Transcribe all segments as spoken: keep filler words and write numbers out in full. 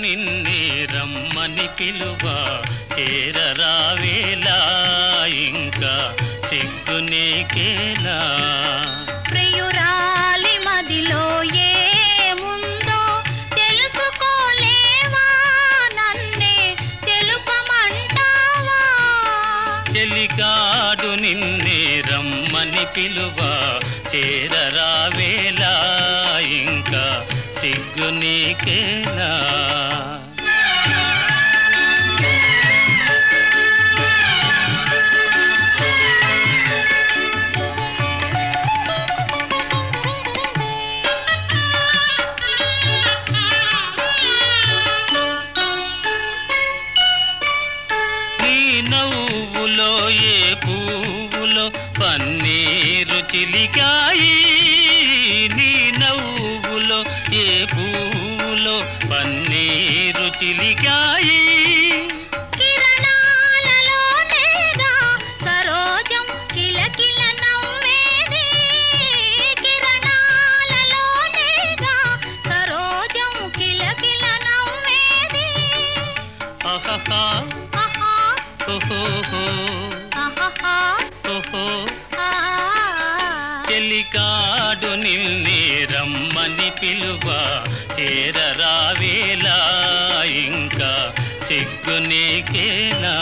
నిన్నే రమ్మని పిలువ చేరరావేలా ఇంకా సిగ్గు నీకేలా ప్రియురాలి మదిలో ఏముందో తెలుసుకోలేవా నన్నే తెలుపమంటావా చెలికాడు నిన్నే రమ్మని పిలువ చేరరావేలా ఇంకా సిగ్గు నీకేలా నీ నవ్వులో ఏ పువ్వులో పన్నీరు చిలికాయి నీ నవ్వులో ఏ పువ్వులో పన్నీరు చిలికాయి కిరణాలలోనేగా సరోజం కిలకిల నవ్వేది కిరణాలలోనేగా సరోజం కిలకిల నవ్వేది ఆహాహా ఆహా ఓహోహో ఆహాహా ఓహో ఆ చెలికాడు నిన్నే రమ్మని పిలువ చేరరావేలా ఇంకా సిగ్గు నీకేలా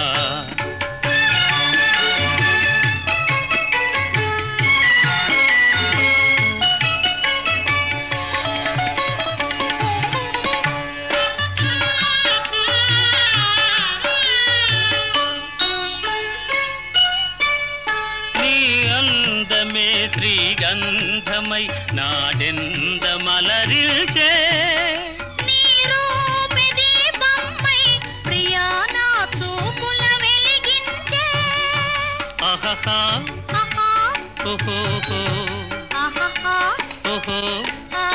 నీ అందమే శ్రీగంధమై నాడెంద మలరిల్చే నీ రూపే దీపమై ప్రియా నా చూపుల వెలిగించే ఆహాహా ఆహా ఓహోహో ఆహాహా ఓహో ఆ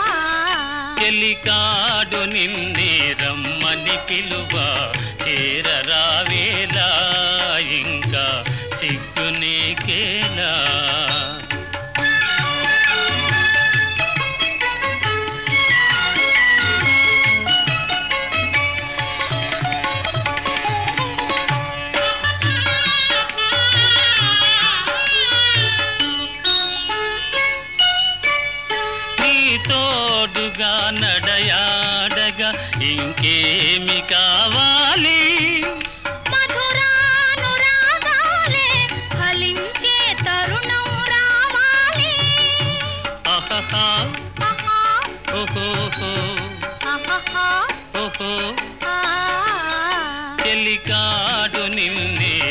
చెలికాడు నిన్నే రమ్మని పిలువ చేరరావేలా ఇంకా సిగ్గు నీకేలా నీ తోడుగా నడయాడగా ఇంకేమి కావాలి మధురానురాగాలే ఫలించే తరుణం రావాలి ఆహాహా ఆహా ఓహోహో ఆహాహా ఓహో ఆ చెలికాడు నిన్నే